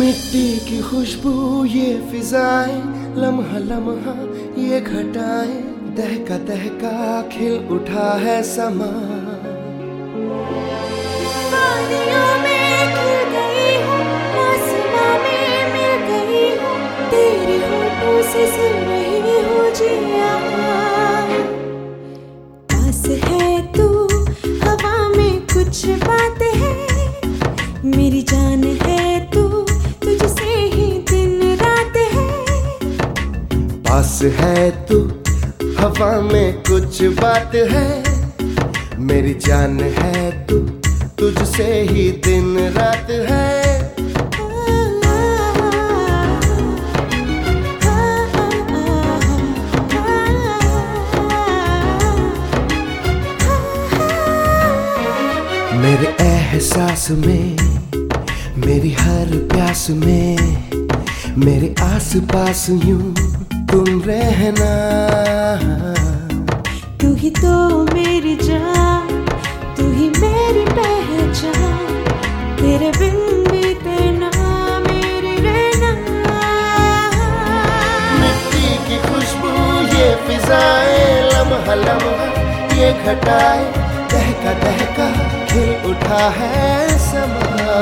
मिट्टी की खुशबू ये फिजाएं, लम्हा लम्हा ये घटाएं, दहका दहका खिल उठा है समा। वादियों में खिल गई हूँ, आसमां में मिल गई हूँ, तेरे होठों से सुन रही हूँ जिया। पास है तू, हवा में कुछ बात है, मेरी जान है तू, तुझसे ही दिन रात है। पास है तू, हवा में कुछ बात है, मेरी जान है तू, तुझसे ही दिन रात है। मेरे एहसास में, मेरी हर प्यास में, मेरे आस पास यूं तुम रहना। तू ही तो मेरी जान, तू ही मेरी पहचान, तेरे बिन बीते ना मेरी रहना। मिट्टी की खुशबू ये फिजाएं, लम्हा लम्हा ये घटाएं, दहका दहका खिल उठा है समा।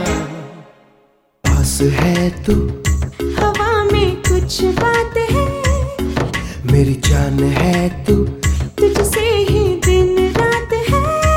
पास है तू, हवा में कुछ बात है, मेरी जान है तू, तुझसे ही दिन रात है।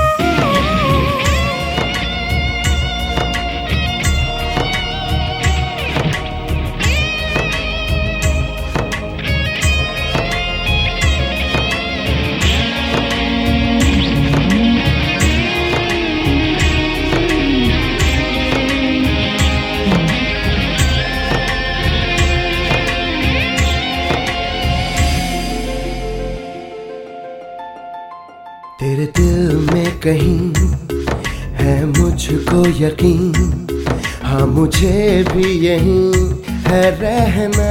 तेरे दिल में कहीं है मुझको यकीन, हाँ मुझे भी यहीं है रहना।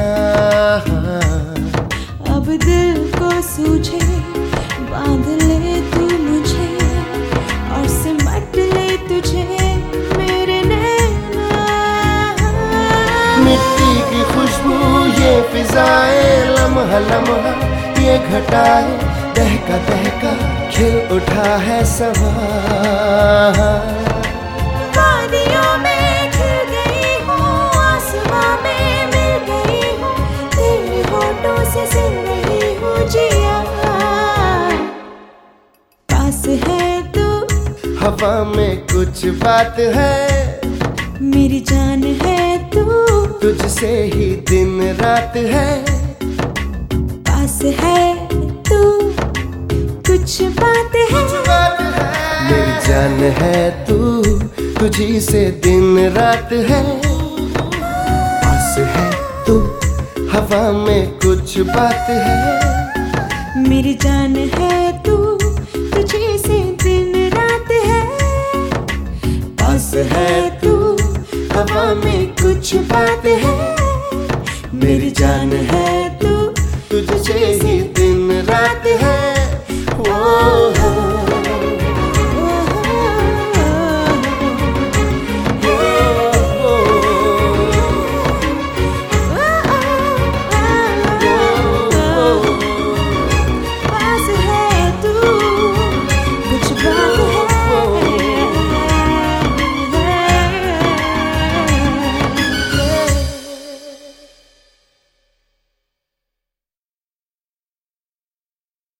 अब दिल को सूझे, बांध ले तू मुझे, और सिमट ले तुझे मेरे नैना। मिट्टी की खुशबू ये फिजाएं, लम्हा लम्हा ये घटाएं, दहका दहका खिल उठा है समा। वादियों में खिल गई हूँ, आसमां में मिल गई हूँ, तेरे होठों से सुन रही हूँ जिया। पास है तू, हवा में कुछ बात है, मेरी जान है तू, तुझसे ही दिन रात है। पास है तू, कुछ बात है, मेरी जान है तू, तुझी से दिन रात है। पास है तू, हवा में कुछ बात है, मेरी जान है तू, तुझे से दिन रात है। पास है तू, हवा में कुछ बात है, मेरी जान है तू, तुझसे ही